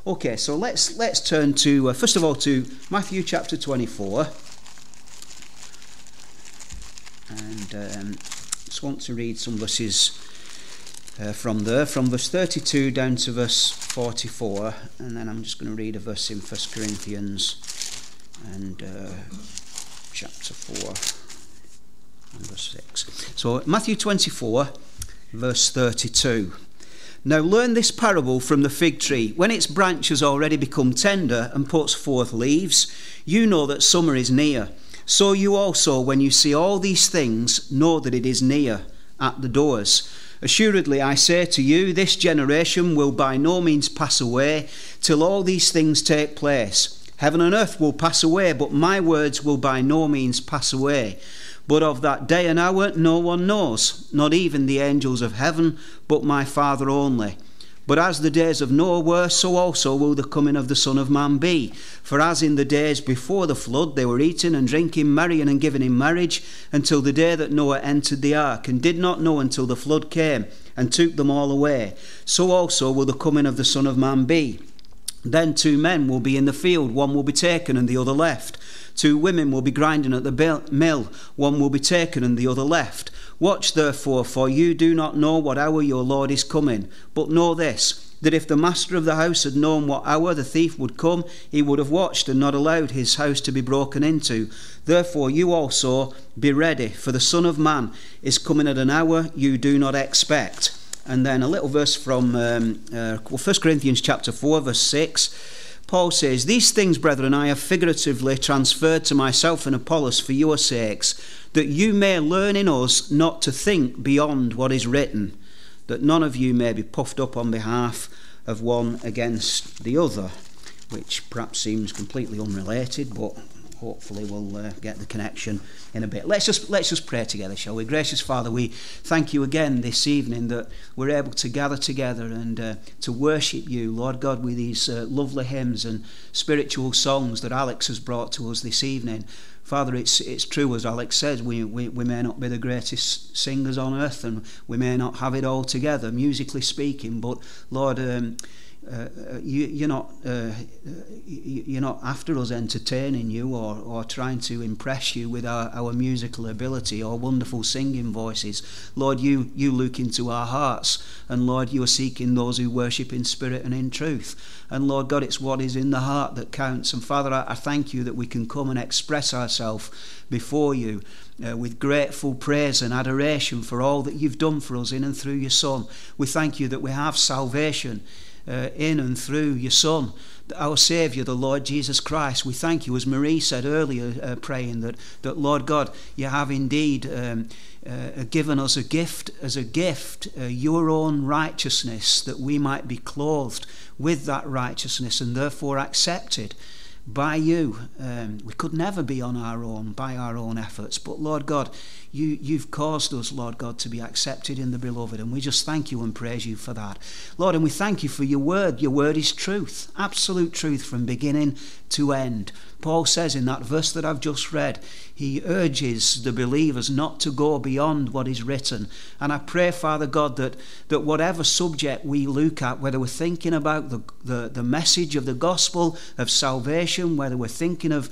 Okay, so let's turn to first of all to Matthew chapter 24, and just want to read some verses from verse 32 down to verse 44, and then I'm just going to read a verse in 1 Corinthians and chapter 4 and verse 6. So Matthew 24, verse 32. Now learn this parable from the fig tree. When its branch has already become tender and puts forth leaves, you know that summer is near. So you also, when you see all these things, know that it is near, at the doors. Assuredly, I say to you, this generation will by no means pass away till all these things take place. Heaven and earth will pass away, but my words will by no means pass away. But of that day and hour no one knows, not even the angels of heaven, but my Father only. But as the days of Noah were, so also will the coming of the Son of Man be. For as in the days before the flood they were eating and drinking, marrying and giving in marriage, until the day that Noah entered the ark, and did not know until the flood came, and took them all away. So also will the coming of the Son of Man be. Then 2 men will be in the field, one will be taken and the other left. 2 women will be grinding at the mill, one will be taken and the other left. Watch therefore, for you do not know what hour your Lord is coming. But know this, that if the master of the house had known what hour the thief would come, he would have watched and not allowed his house to be broken into. Therefore you also be ready, for the Son of Man is coming at an hour you do not expect. And then a little verse from 1 Corinthians chapter 4, verse 6. Paul says, these things, brethren, I have figuratively transferred to myself and Apollos for your sakes, that you may learn in us not to think beyond what is written, that none of you may be puffed up on behalf of one against the other, which perhaps seems completely unrelated, but hopefully we'll get the connection in a bit. Let's just pray together, shall we? Gracious Father, we thank you again this evening that we're able to gather together and to worship you, Lord God, with these lovely hymns and spiritual songs that Alex has brought to us this evening. Father, it's true, as Alex says, we may not be the greatest singers on earth, and we may not have it all together, musically speaking, but Lord, you're not after us entertaining you or trying to impress you with our musical ability or wonderful singing voices. Lord, you look into our hearts, and Lord, you are seeking those who worship in spirit and in truth. And Lord God, it's what is in the heart that counts. And Father, I thank you that we can come and express ourselves before you with grateful praise and adoration for all that you've done for us in and through your Son. We thank you that we have salvation in and through your Son, our Saviour, the Lord Jesus Christ. We thank you, as Marie said earlier, praying that Lord God, you have indeed given us a gift, your own righteousness, that we might be clothed with that righteousness and therefore accepted by you. We could never be on our own, by our own efforts, but Lord God, you've caused us, Lord God, to be accepted in the beloved, and we just thank you and praise you for that, Lord. And we thank you for your word. Your word is truth, absolute truth from beginning to end. Paul says in that verse that I've just read, he urges the believers not to go beyond what is written. And I pray, Father God, that whatever subject we look at, whether we're thinking about the message of the gospel of salvation, whether we're thinking of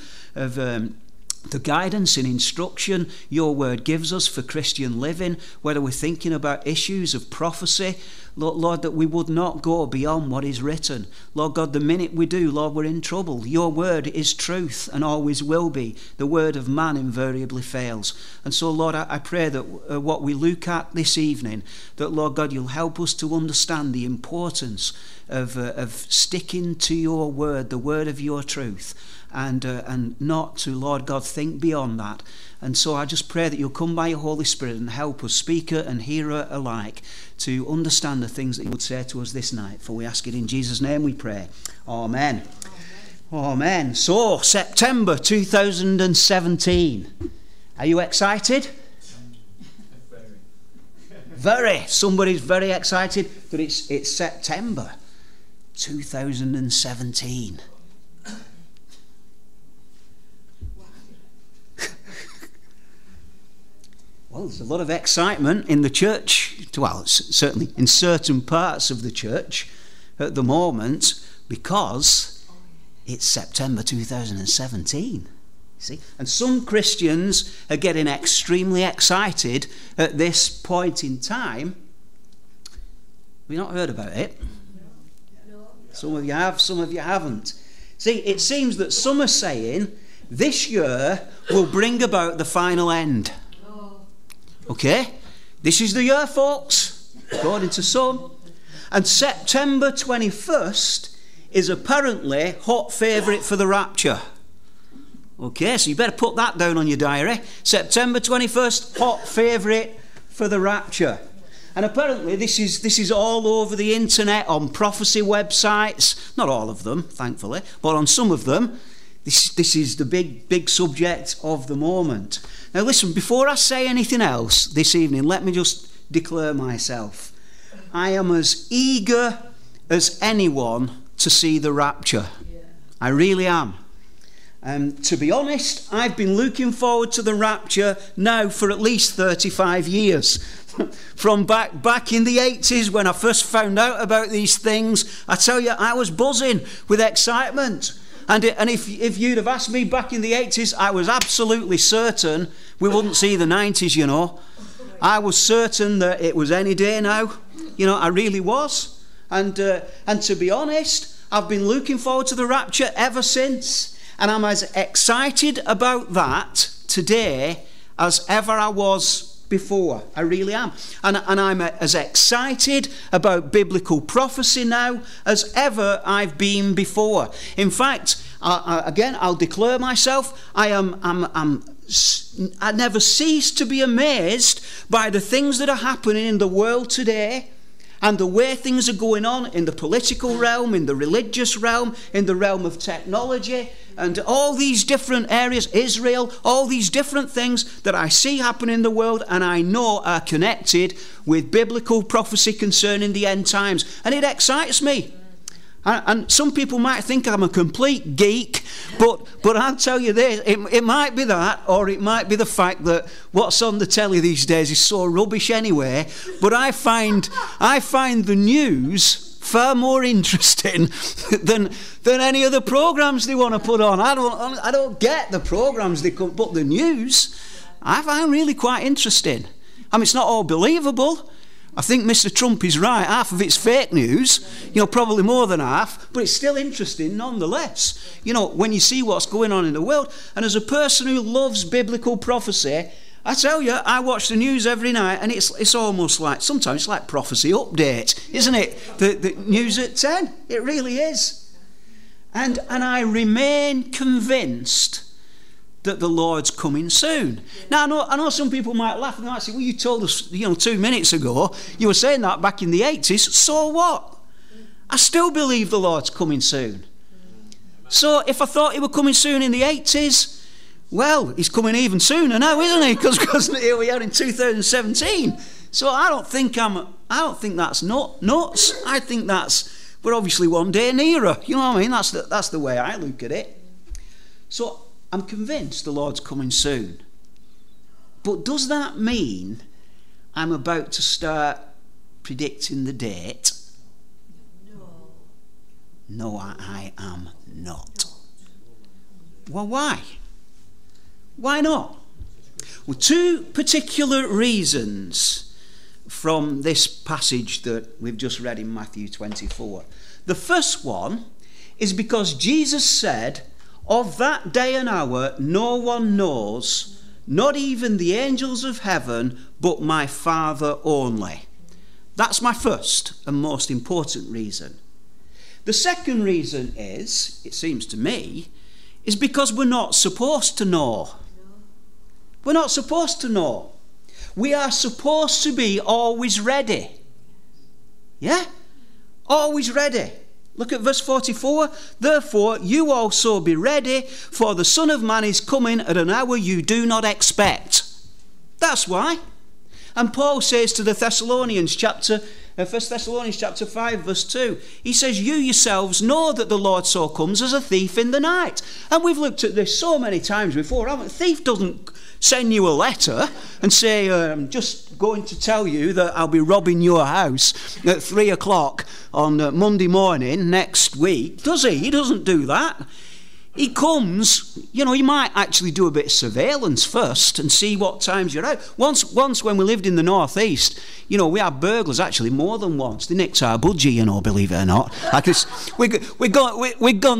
the guidance and instruction your word gives us for Christian living, whether we're thinking about issues of prophecy, Lord, that we would not go beyond what is written. Lord God, the minute we do, Lord, we're in trouble. Your word is truth and always will be. The word of man invariably fails. And so, Lord, I pray that what we look at this evening, that, Lord God, you'll help us to understand the importance of sticking to your word, the word of your truth, and not to, Lord God, think beyond that. And so I just pray that you'll come by your Holy Spirit and help us, speaker and hearer alike, to understand the things that you would say to us this night. For we ask it in Jesus' name we pray. Amen. Amen. So, September 2017. Are you excited? Very. Somebody's very excited that it's September 2017. Well, there's a lot of excitement in the church, well, certainly in certain parts of the church at the moment, Because it's September 2017. See? And some Christians are getting extremely excited at this point in time. Have you not heard about it? No. Some of you have, some of you haven't. See, it seems that some are saying this year will bring about the final end. Okay? This is the year, folks, according to some. And September 21st is apparently hot favourite for the rapture. Okay, so you better put that down on your diary. September 21st, hot favourite for the rapture. And apparently this is all over the internet, on prophecy websites. Not all of them, thankfully, but on some of them. This is the big subject of the moment. Now listen, before I say anything else this evening, let me just declare myself. I am as eager as anyone to see the rapture. I really am. To be honest, I've been looking forward to the rapture now for at least 35 years. From back in the 80s when I first found out about these things, I tell you, I was buzzing with excitement. And if you'd have asked me back in the 80s, I was absolutely certain we wouldn't see the 90s, you know. I was certain that it was any day now. You know, I really was. And to be honest, I've been looking forward to the rapture ever since. And I'm as excited about that today as ever I was before. I really am. And I'm as excited about biblical prophecy now as ever I've been before. In fact, again, I'll declare myself, I never cease to be amazed by the things that are happening in the world today, and the way things are going on in the political realm, in the religious realm, in the realm of technology, and all these different areas, Israel, all these different things that I see happen in the world and I know are connected with biblical prophecy concerning the end times. And it excites me. And some people might think I'm a complete geek, but I'll tell you this, it might be that, or it might be the fact that what's on the telly these days is so rubbish anyway, but I find the news far more interesting than any other programs they want to put on. I don't get the programs they come, but the news I find really quite interesting. I mean, it's not all believable. I think Mr. Trump is right. Half of it's fake news, you know, probably more than half, but it's still interesting nonetheless. You know, when you see what's going on in the world, and as a person who loves biblical prophecy, I tell you, I watch the news every night, and it's almost like, sometimes it's like prophecy update, isn't it? The news at 10, it really is. And I remain convinced that the Lord's coming soon. Now, I know some people might laugh and might say, well, you told us, 2 minutes ago, you were saying that back in the 80s, so what? I still believe the Lord's coming soon. So if I thought he were coming soon in the 80s, well, he's coming even sooner now, isn't he? Because here we are in 2017. So I don't think that's nuts. I think we're obviously one day nearer. You know what I mean? That's the way I look at it. So I'm convinced the Lord's coming soon. But does that mean I'm about to start predicting the date? No, I am not. Well, why? Why not? Well, 2 particular reasons from this passage that we've just read in Matthew 24. The first one is because Jesus said, of that day and hour no one knows, not even the angels of heaven, but my Father only. That's my first and most important reason. The second reason is, it seems to me, is because we're not supposed to know. We're not supposed to know. We are supposed to be always ready. Yeah? Always ready. Look at verse 44. Therefore, you also be ready, for the Son of Man is coming at an hour you do not expect. That's why. And Paul says to the Thessalonians, 1 Thessalonians chapter 5, verse 2, he says, you yourselves know that the Lord so comes as a thief in the night. And we've looked at this so many times before, haven't we? Thief doesn't send you a letter and say, I'm just going to tell you that I'll be robbing your house at 3 o'clock on Monday morning next week. Does he? He doesn't do that. He comes, he might actually do a bit of surveillance first and see what times you're out. Once when we lived in the northeast, we had burglars actually more than once. They nicked our budgie, believe it or not. We'd gone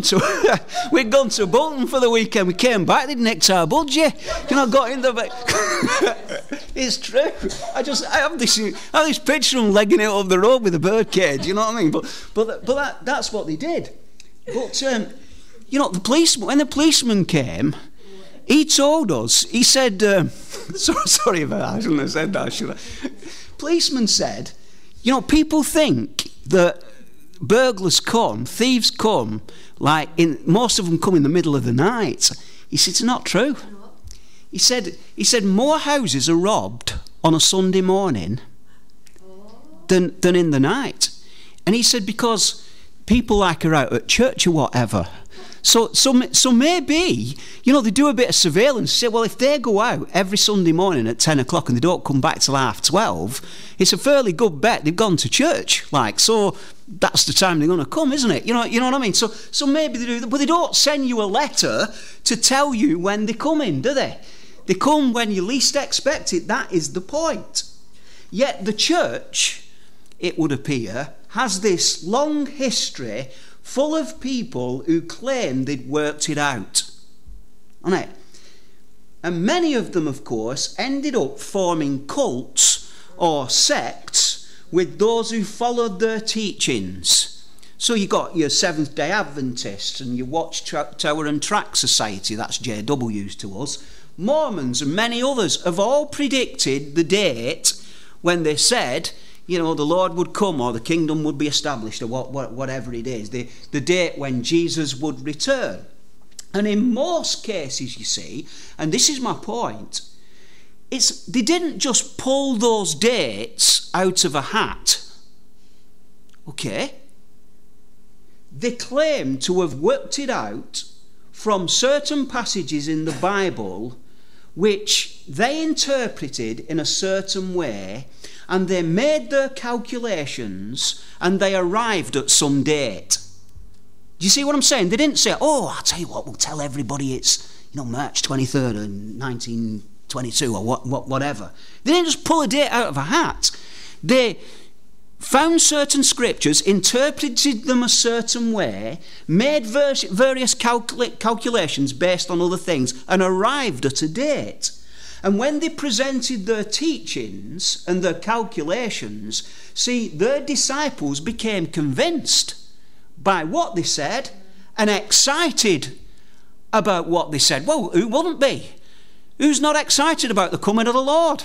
to Bolton for the weekend. We came back, they'd nicked our budgie. Got in the It's true. I have this picture of them legging it up the road with a bird cage. You know what I mean? But that's what they did. But the policeman, when the policeman came, he told us, he said, sorry about that, I shouldn't have said that, should I? Policeman said, people think that burglars come, thieves come, most of them come in the middle of the night. He said, it's not true. He said more houses are robbed on a Sunday morning than in the night. And he said, because people are out at church or whatever. So maybe, they do a bit of surveillance. Say, well, if they go out every Sunday morning at 10 o'clock and they don't come back till 12:30, it's a fairly good bet they've gone to church. So that's the time they're going to come, isn't it? You know what I mean? So maybe they do that, but they don't send you a letter to tell you when they come in, do they? They come when you least expect it. That is the point. Yet the church, it would appear, has this long history full of people who claim they'd worked it out. Isn't it? And many of them, of course, ended up forming cults or sects with those who followed their teachings. So you got your Seventh-day Adventists and your Watchtower and Tract Society, that's JWs to us. Mormons and many others have all predicted the date when they said, the Lord would come or the kingdom would be established or whatever it is, the date when Jesus would return. And in most cases, you see, and this is my point, they didn't just pull those dates out of a hat. Okay? They claim to have worked it out from certain passages in the Bible which they interpreted in a certain way, and they made their calculations and they arrived at some date. Do you see what I'm saying? They didn't say, I'll tell you what, we'll tell everybody it's March 23rd of 1922 or whatever. They didn't just pull a date out of a hat. They found certain scriptures, interpreted them a certain way, made various calculations based on other things, and arrived at a date. And when they presented their teachings and their calculations, see, their disciples became convinced by what they said and excited about what they said. Well, who wouldn't be? Who's not excited about the coming of the Lord?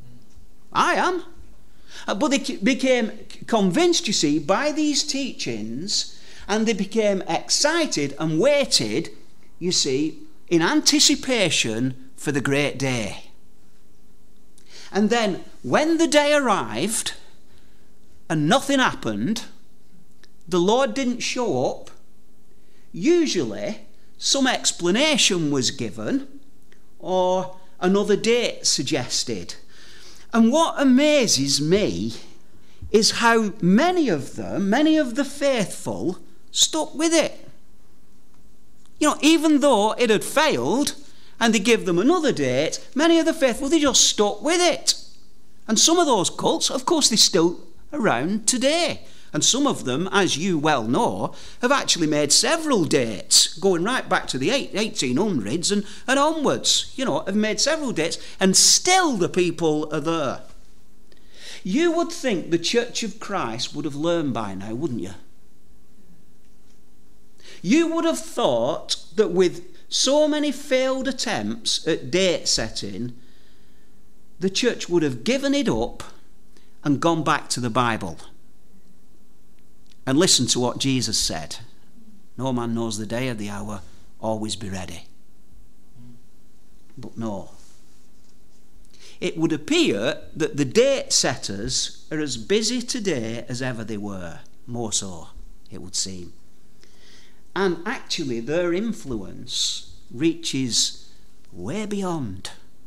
I am. But they became convinced, you see, by these teachings, and they became excited and waited, you see, in anticipation for the great day. And then when the day arrived and nothing happened, the Lord didn't show up, usually some explanation was given or another date suggested. And what amazes me is how many of the faithful, stuck with it. Even though it had failed and they give them another date, many of the faithful, they just stuck with it. And some of those cults, of course, they're still around today. And some of them, as you well know, have actually made several dates, going right back to the 1800s and onwards, have made several dates, and still the people are there. You would think the Church of Christ would have learned by now, wouldn't you? You would have thought that with so many failed attempts at date setting, the church would have given it up and gone back to the Bible. And listen to what Jesus said. No man knows the day or the hour, always be ready. But no. It would appear that the date setters are as busy today as ever they were. More so, it would seem. And actually their influence reaches way beyond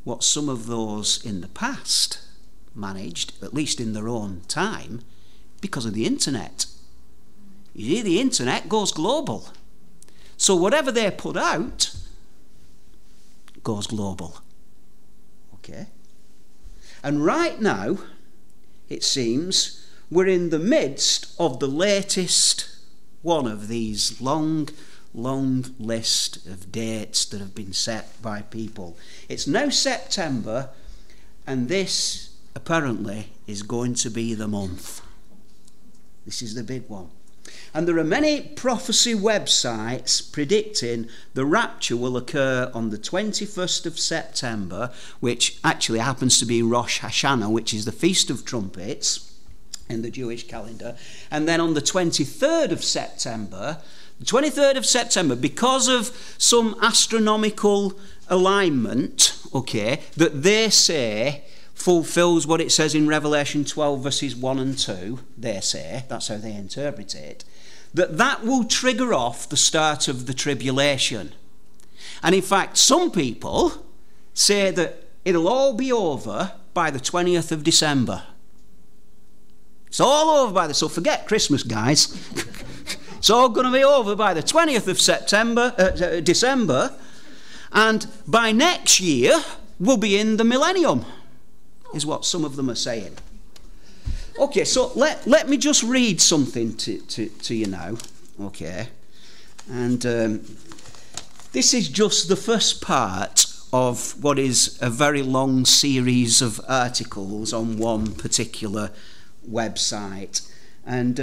what some of those in the past managed, at least in their own time, because of the internet. You see, the internet goes global. So whatever they put out goes global. Okay? And right now, it seems, we're in the midst of the latest one of these long list of dates that have been set by people. It's now September, and this apparently is going to be the month. This is the big one. And there are many prophecy websites predicting the rapture will occur on the 21st of September, which actually happens to be Rosh Hashanah, which is the Feast of Trumpets in the Jewish calendar. And then on the 23rd of September, because of some astronomical alignment, okay, that they say fulfills what it says in Revelation 12 verses 1 and 2, they say, that's how they interpret it, that will trigger off the start of the tribulation. And in fact, some people say that it'll all be over by the 20th of December. It's all over so forget Christmas, guys. It's all going to be over by the 20th of December, and by next year we'll be in the millennium, is what some of them are saying. Okay, so let me just read something to you now, okay? And this is just the first part of what is a very long series of articles on one particular website, and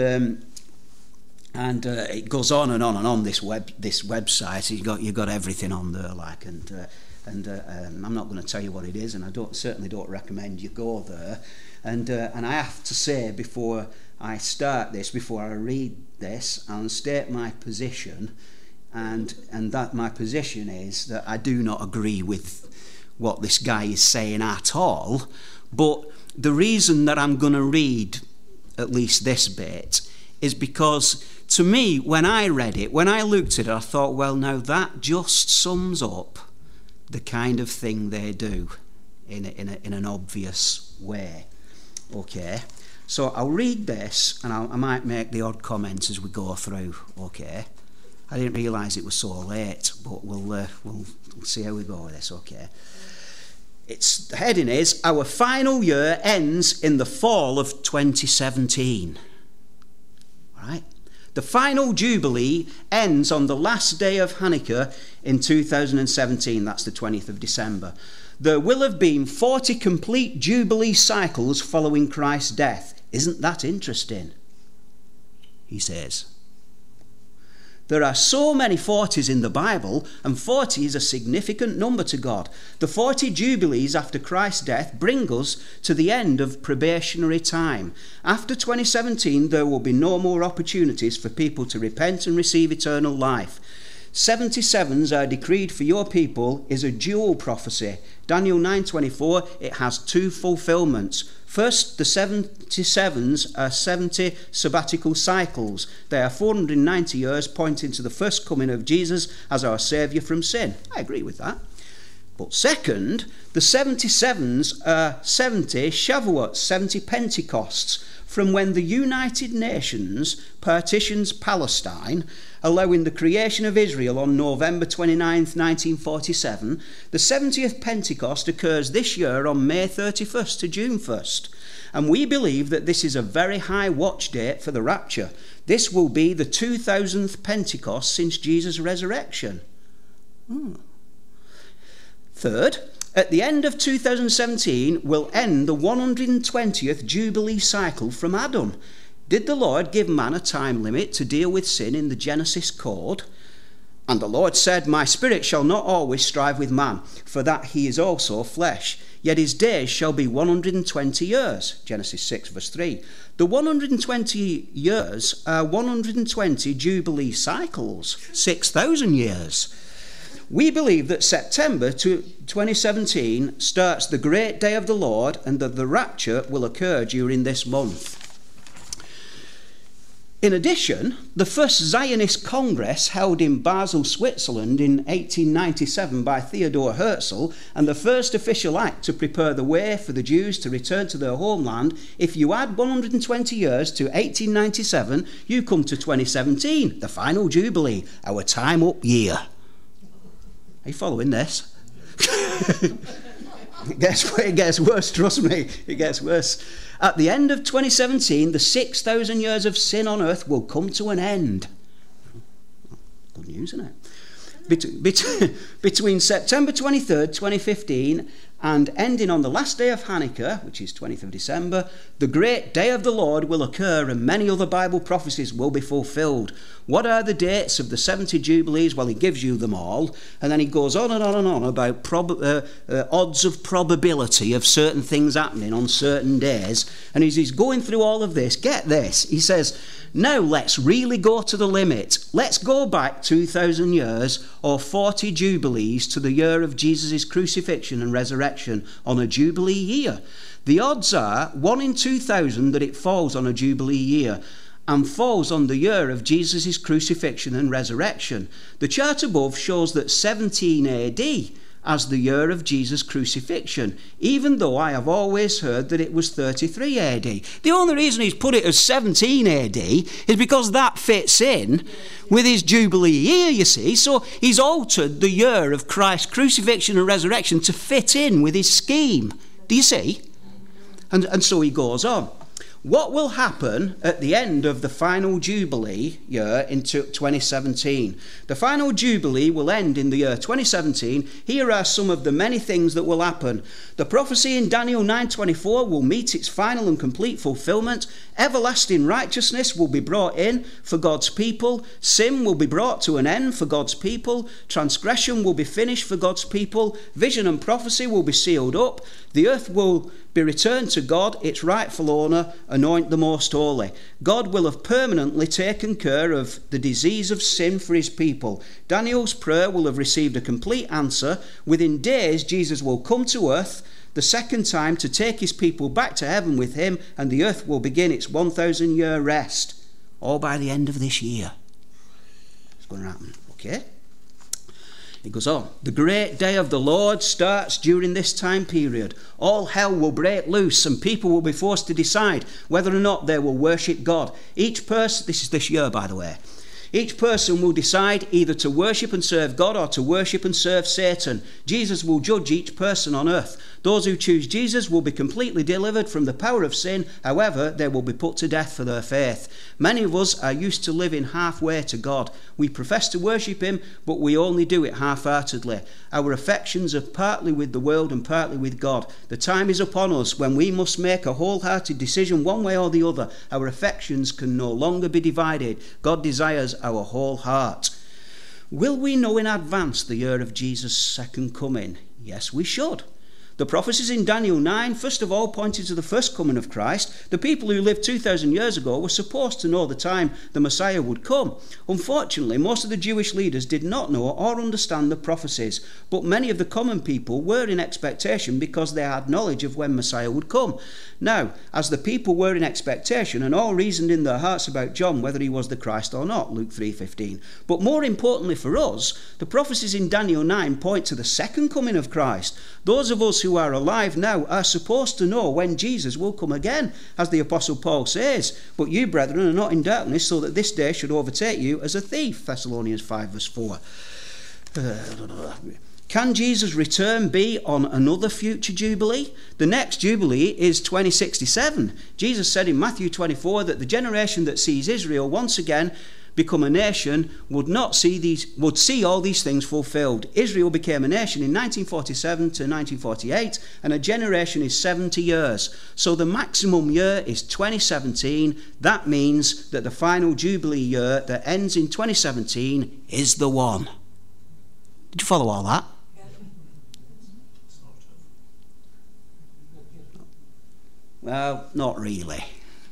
it goes on and on and on. This website, you've got everything on there, like, and I'm not going to tell you what it is, and I certainly don't recommend you go there. And I have to say, before I start this, before I read this, I'll state my position, and that my position is that I do not agree with what this guy is saying at all. But the reason that I'm going to read at least this bit is because, to me, when I read it, when I looked at it, I thought, well, now that just sums up the kind of thing they do in an obvious way. Okay, so I'll read this, and I might make the odd comments as we go through. Okay, I didn't realise it was so late, but we'll see how we go with this. Okay, the heading is, "Our final year ends in the fall of 2017." All right. The final Jubilee ends on the last day of Hanukkah in 2017. That's the 20th of December. There will have been 40 complete Jubilee cycles following Christ's death. Isn't that interesting? He says. There are so many 40s in the Bible, and 40 is a significant number to God. The 40 Jubilees after Christ's death bring us to the end of probationary time. After 2017, there will be no more opportunities for people to repent and receive eternal life. 77s are decreed for your people is a dual prophecy. Daniel 9:24, it has two fulfillments. First, the 77s are 70 sabbatical cycles. They are 490 years, pointing to the first coming of Jesus as our Saviour from sin. I agree with that. But second, the 77s are 70 Shavuot, 70 Pentecosts, from when the United Nations partitions Palestine, allowing the creation of Israel on November 29th, 1947. The 70th Pentecost occurs this year on May 31st to June 1st. And we believe that this is a very high watch date for the rapture. This will be the 2000th Pentecost since Jesus' resurrection. Third, at the end of 2017 will end the 120th Jubilee cycle from Adam. Did the Lord give man a time limit to deal with sin in the Genesis code? And the Lord said, "My spirit shall not always strive with man, for that he is also flesh. Yet his days shall be 120 years. Genesis 6 verse 3. The 120 years are 120 Jubilee cycles, 6,000 years. We believe that September 2017 starts the great day of the Lord, and that the rapture will occur during this month. In addition, the first Zionist Congress held in Basel, Switzerland in 1897 by Theodor Herzl, and the first official act to prepare the way for the Jews to return to their homeland. If you add 120 years to 1897, you come to 2017, the final Jubilee, our time up year. Are you following this? It gets worse, trust me, it gets worse. At the end of 2017, the 6,000 years of sin on earth will come to an end. Good news, isn't it? Between September 23rd, 2015 and ending on the last day of Hanukkah, which is 20th of December, the great day of the Lord will occur and many other Bible prophecies will be fulfilled. What are the dates of the 70 Jubilees? Well, he gives you them all, and then he goes on and on and on about odds of probability of certain things happening on certain days. And as he's going through all of this, get this, he says, now let's really go to the limit. Let's go back 2,000 years or 40 Jubilees to the year of Jesus' crucifixion and resurrection on a Jubilee year. The odds are 1 in 2,000 that it falls on a Jubilee year and falls on the year of Jesus' crucifixion and resurrection. The chart above shows that 17 AD as the year of Jesus' crucifixion, even though I have always heard that it was 33 AD. The only reason he's put it as 17 AD is because that fits in with his Jubilee year, you see. So he's altered the year of Christ's crucifixion and resurrection to fit in with his scheme. Do you see? And so he goes on. What will happen at the end of the final Jubilee year into 2017? The final Jubilee will end in the year 2017. Here are some of the many things that will happen. The prophecy in Daniel 9:24 will meet its final and complete fulfillment. Everlasting righteousness will be brought in for God's people. Sin will be brought to an end for God's people. Transgression will be finished for God's people. Vision and prophecy will be sealed up. The earth will be returned to God, its rightful owner. Anoint the most holy. God will have permanently taken care of the disease of sin for his people. Daniel's prayer will have received a complete answer. Within days, Jesus will come to earth the second time to take his people back to heaven with him, and the earth will begin its 1,000-year rest. All by the end of this year. It's going to happen, okay? It goes on. The great day of the Lord starts during this time period. All hell will break loose and people will be forced to decide whether or not they will worship God. Each person, this is this year by the way, each person will decide either to worship and serve God or to worship and serve Satan. Jesus will judge each person on earth. Those who choose Jesus will be completely delivered from the power of sin. However, they will be put to death for their faith. Many of us are used to living halfway to God. We profess to worship him, but we only do it half-heartedly. Our affections are partly with the world and partly with God. The time is upon us when we must make a wholehearted decision one way or the other. Our affections can no longer be divided. God desires our whole heart. Will we know in advance the year of Jesus' second coming? Yes, we should. The prophecies in Daniel 9, first of all, pointed to the first coming of Christ. The people who lived 2,000 years ago were supposed to know the time the Messiah would come. Unfortunately, most of the Jewish leaders did not know or understand the prophecies, but many of the common people were in expectation because they had knowledge of when Messiah would come. Now, as the people were in expectation and all reasoned in their hearts about John whether he was the Christ or not, Luke 3:15. But more importantly for us, the prophecies in Daniel 9 point to the second coming of Christ. Those of us who are alive now are supposed to know when Jesus will come again, as the Apostle Paul says. But you, brethren, are not in darkness, so that this day should overtake you as a thief. Thessalonians 5 verse 4. Can Jesus' return be on another future Jubilee? The next Jubilee is 2067. Jesus said in Matthew 24 that the generation that sees Israel once again become a nation would see all these things fulfilled. Israel became a nation in 1947 to 1948, and a generation is 70 years. So the maximum year is 2017. That means that the final Jubilee year that ends in 2017 is the one. Did you follow all that? Well, not really.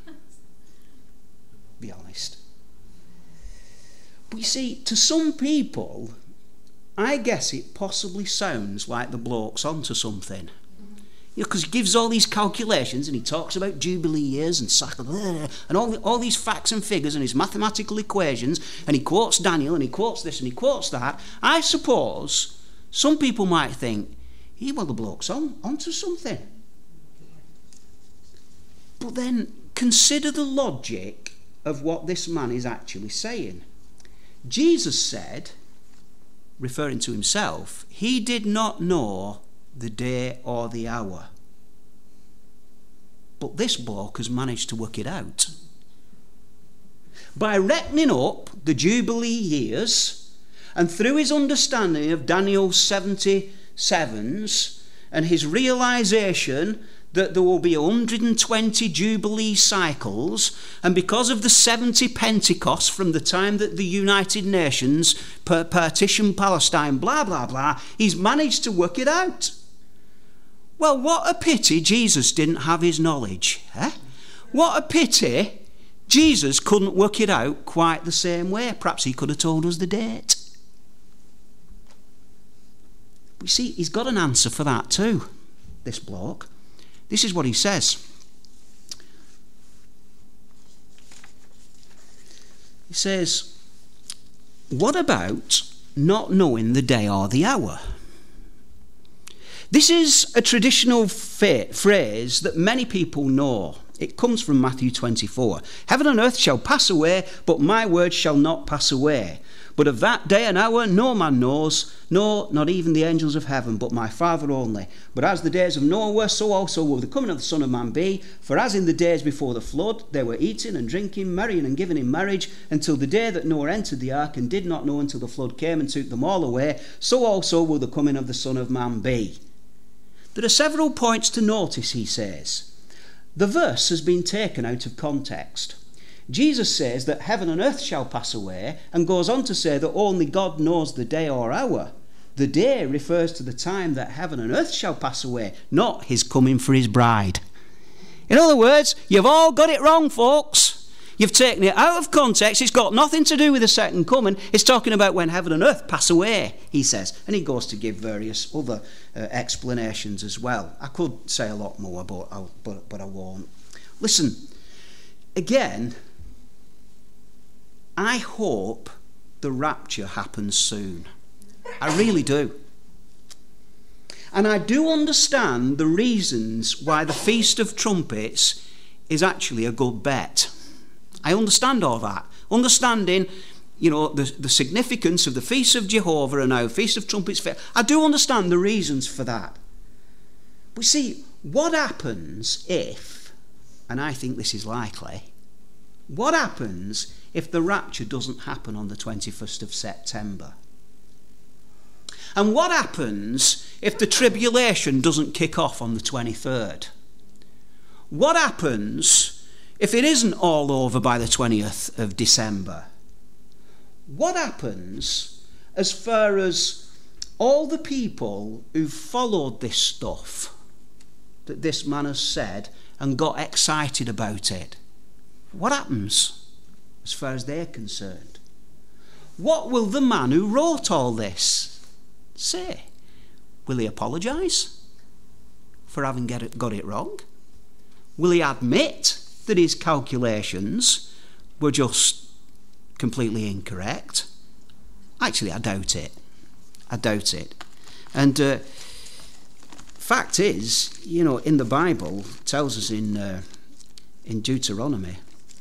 Be honest. But you see, to some people, I guess it possibly sounds like the bloke's onto something. Because he gives all these calculations and he talks about Jubilee years and all these facts and figures and his mathematical equations, and he quotes Daniel and he quotes this and he quotes that. I suppose some people might think, well, the bloke's onto something. But then consider the logic of what this man is actually saying. Jesus said, referring to himself, he did not know the day or the hour. But this bloke has managed to work it out. By reckoning up the Jubilee years, and through his understanding of Daniel's 77s, and his realisation that there will be 120 Jubilee cycles, and because of the 70 Pentecosts from the time that the United Nations partitioned Palestine, blah, blah, blah, he's managed to work it out. Well, what a pity Jesus didn't have his knowledge. What a pity Jesus couldn't work it out quite the same way. Perhaps he could have told us the date. You see, he's got an answer for that too, this bloke. This is what he says. He says, what about not knowing the day or the hour? This is a traditional phrase that many people know. It comes from Matthew 24. Heaven and earth shall pass away, but my word shall not pass away. But of that day and hour no man knows, no, not even the angels of heaven, but my Father only. But as the days of Noah were, so also will the coming of the Son of Man be. For as in the days before the flood, they were eating and drinking, marrying and giving in marriage, until the day that Noah entered the ark, and did not know until the flood came and took them all away, so also will the coming of the Son of Man be. There are several points to notice, he says. The verse has been taken out of context. Jesus says that heaven and earth shall pass away, and goes on to say that only God knows the day or hour. The day refers to the time that heaven and earth shall pass away, not his coming for his bride. In other words, you've all got it wrong, folks. You've taken it out of context. It's got nothing to do with the second coming. It's talking about when heaven and earth pass away, he says. And he goes to give various other explanations as well. I could say a lot more, but I won't. Listen, again, I hope the rapture happens soon. I really do. And I do understand the reasons why the Feast of Trumpets is actually a good bet. I understand all that. Understanding, the significance of the Feast of Jehovah and how Feast of Trumpets fit. I do understand the reasons for that. But see, what happens if, and I think this is likely, what happens if the rapture doesn't happen on the 21st of September? And what happens if the tribulation doesn't kick off on the 23rd? What happens if it isn't all over by the 20th of December? What happens as far as all the people who followed this stuff that this man has said and got excited about it? What happens as far as they're concerned? What will the man who wrote all this say? Will he apologise for having got it wrong? Will he admit that his calculations were just completely incorrect? Actually, I doubt it. And fact is, in the Bible, it tells us in Deuteronomy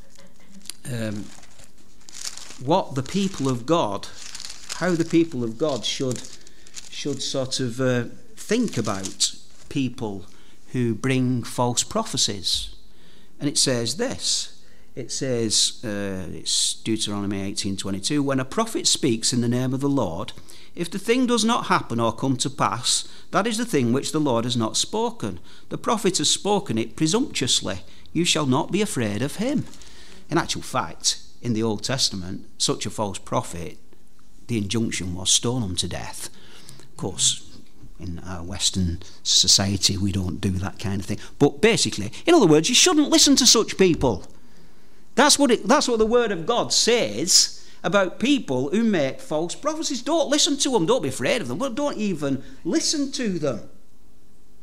what the people of God, how the people of God should sort of think about people who bring false prophecies. And it says this. It says, it's Deuteronomy 18:22, when a prophet speaks in the name of the Lord, if the thing does not happen or come to pass, that is the thing which the Lord has not spoken. The prophet has spoken it presumptuously. You shall not be afraid of him. In actual fact, in the Old Testament, such a false prophet, the injunction was stone him to death. Of course, in our Western society, we don't do that kind of thing. But basically, in other words, you shouldn't listen to such people. That's what the Word of God says about people who make false prophecies. Don't listen to them. Don't be afraid of them. Well, don't even listen to them.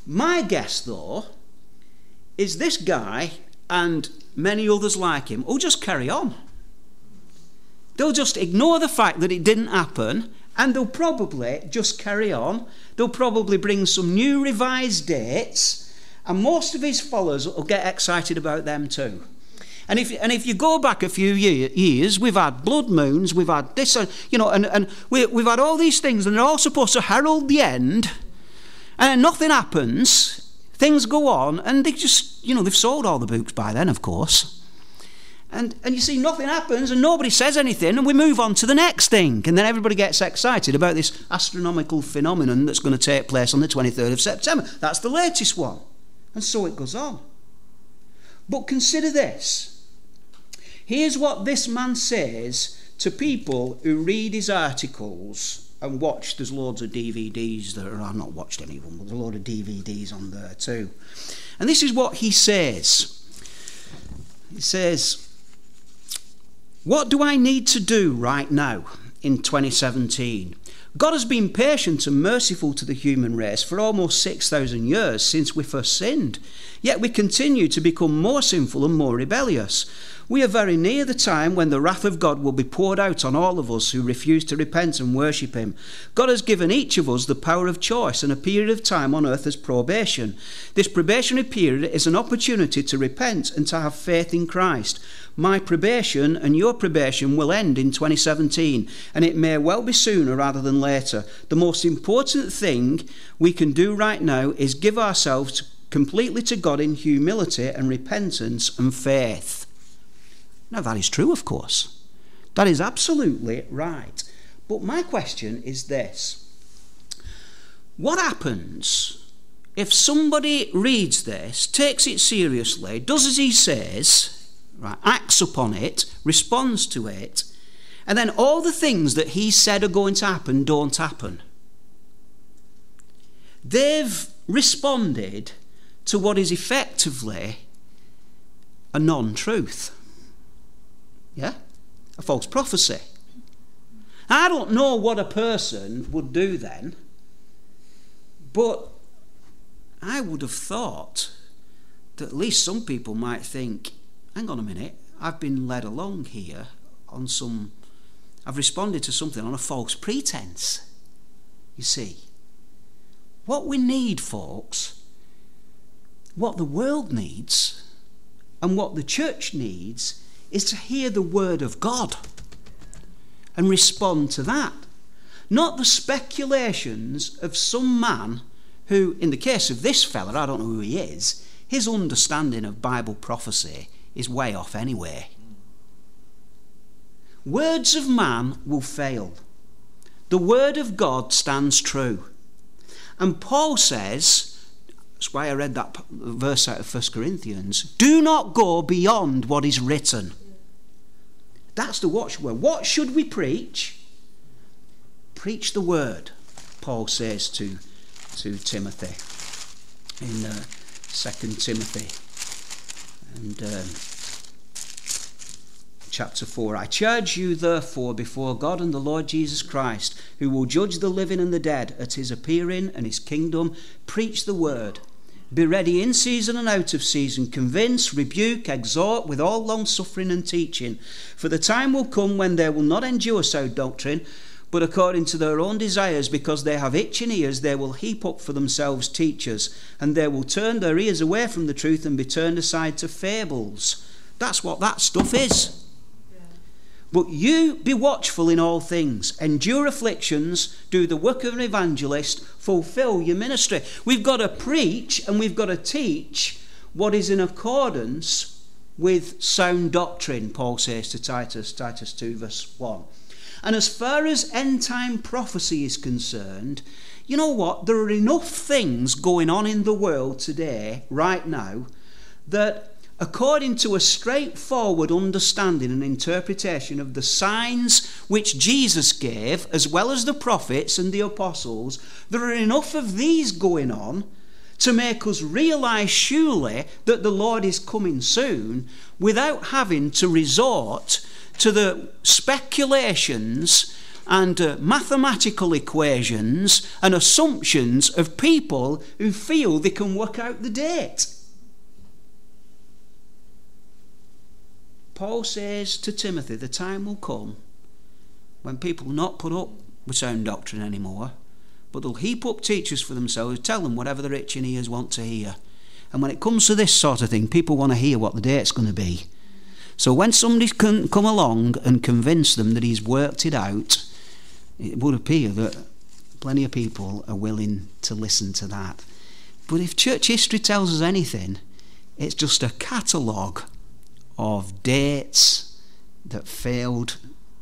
My guess, though, is this guy and many others like him will just carry on. They'll just ignore the fact that it didn't happen, and they'll probably just carry on. They'll probably bring some new revised dates, and most of his followers will get excited about them too. And if you go back a few years, we've had blood moons, we've had this, and we've had all these things, and they're all supposed to herald the end, and nothing happens. Things go on, and they just, they've sold all the books by then, of course. And you see, nothing happens, and nobody says anything, and we move on to the next thing. And then everybody gets excited about this astronomical phenomenon that's going to take place on the 23rd of September. That's the latest one. And so it goes on. But consider this. Here's what this man says to people who read his articles and watch. There's loads of DVDs there. I've not watched any of them, but there's a load of DVDs on there too. And this is what he says. He says, what do I need to do right now in 2017? God has been patient and merciful to the human race for almost 6,000 years since we first sinned. Yet we continue to become more sinful and more rebellious. We are very near the time when the wrath of God will be poured out on all of us who refuse to repent and worship him. God has given each of us the power of choice and a period of time on earth as probation. This probationary period is an opportunity to repent and to have faith in Christ. My probation and your probation will end in 2017, and it may well be sooner rather than later. The most important thing we can do right now is give ourselves completely to God in humility and repentance and faith. Now, that is true, of course. That is absolutely right. But my question is this. What happens if somebody reads this, takes it seriously, does as he says, right, acts upon it, responds to it, and then all the things that he said are going to happen don't happen? They've responded to what is effectively a non-truth. Yeah? A false prophecy. I don't know what a person would do then, but I would have thought that at least some people might think, hang on a minute, I've been led along here on I've responded to something on a false pretense. You see, what we need, folks, what the world needs and what the church needs is to hear the word of God and respond to that. Not the speculations of some man who, in the case of this fella, I don't know who he is, his understanding of Bible prophecy is way off anyway. Words of man will fail. The word of God stands true. And Paul says, that's why I read that verse out of 1 Corinthians, do not go beyond what is written. That's the watchword. What should we preach? Preach the word, Paul says to Timothy in 2 Timothy and chapter 4. I charge you therefore before God and the Lord Jesus Christ, who will judge the living and the dead at his appearing and his kingdom, preach the word. Be ready in season and out of season, convince, rebuke, exhort with all long-suffering and teaching. For the time will come when they will not endure sound doctrine, but according to their own desires, because they have itching ears, they will heap up for themselves teachers, and they will turn their ears away from the truth and be turned aside to fables. That's what that stuff is. But you be watchful in all things, endure afflictions, do the work of an evangelist, fulfill your ministry. We've got to preach and we've got to teach what is in accordance with sound doctrine, Paul says to Titus 2 verse 1. And as far as end time prophecy is concerned, you know what? There are enough things going on in the world today, right now, that according to a straightforward understanding and interpretation of the signs which Jesus gave, as well as the prophets and the apostles, there are enough of these going on to make us realise surely that the Lord is coming soon, without having to resort to the speculations and mathematical equations and assumptions of people who feel they can work out the date. Paul says to Timothy, the time will come when people will not put up with sound doctrine anymore, but they'll heap up teachers for themselves, tell them whatever their itching ears want to hear. And when it comes to this sort of thing, people want to hear what the date's going to be. So when somebody can come along and convince them that he's worked it out, it would appear that plenty of people are willing to listen to that. But if church history tells us anything, it's just a catalogue of dates that failed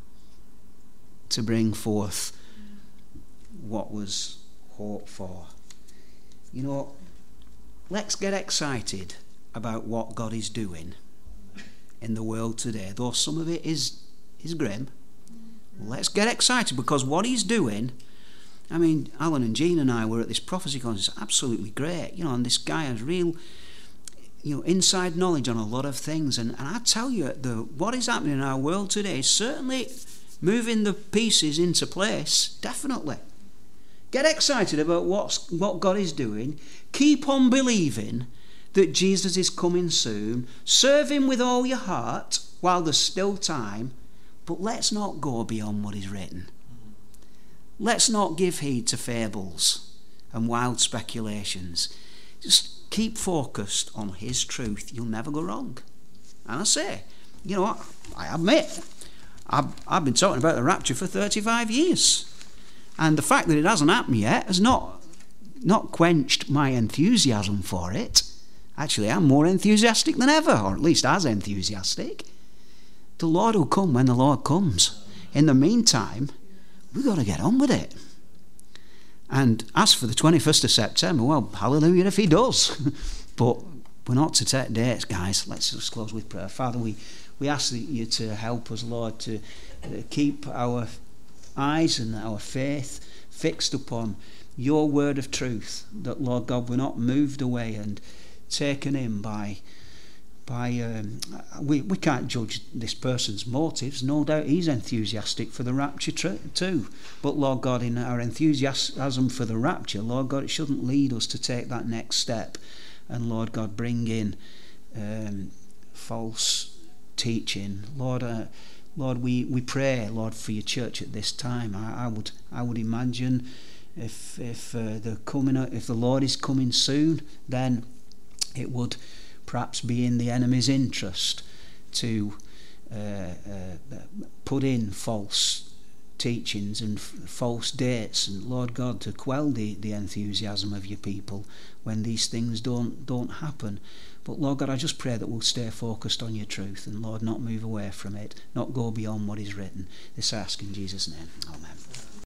to bring forth what was hoped for. You know, let's get excited about what God is doing in the world today, though some of it is grim. Let's get excited, because what he's doing, I mean, Alan and Jean and I were at this prophecy conference, absolutely great, you know, and this guy has real, you know, inside knowledge on a lot of things, and I tell you, what is happening in our world today is certainly moving the pieces into place, definitely. Get excited about what God is doing. Keep on believing that Jesus is coming soon. Serve him with all your heart while there's still time, but let's not go beyond what is written. Let's not give heed to fables and wild speculations. Just keep focused on his truth. You'll never go wrong. And I say, you know what, I admit, I've been talking about the rapture for 35 years. And the fact that it hasn't happened yet has not quenched my enthusiasm for it. Actually, I'm more enthusiastic than ever, or at least as enthusiastic. The Lord will come when the Lord comes. In the meantime, we've got to get on with it. And as for the 21st of September, well, hallelujah if he does. But we're not to take dates, guys. Let's just close with prayer. Father, we ask you to help us, Lord, to keep our eyes and our faith fixed upon your word of truth, that, Lord God, we're not moved away and taken in by we can't judge this person's motives. No doubt he's enthusiastic for the rapture too, but Lord God, in our enthusiasm for the rapture, Lord God, it shouldn't lead us to take that next step and, Lord God, bring in false teaching. Lord, we pray, Lord, for your church at this time. I would imagine if the Lord is coming soon, then it would perhaps be in the enemy's interest to put in false teachings and false dates, and Lord God, to quell the enthusiasm of your people when these things don't happen. But Lord God, I just pray that we'll stay focused on your truth, and Lord, not move away from it, not go beyond what is written. This I ask in Jesus' name. Amen.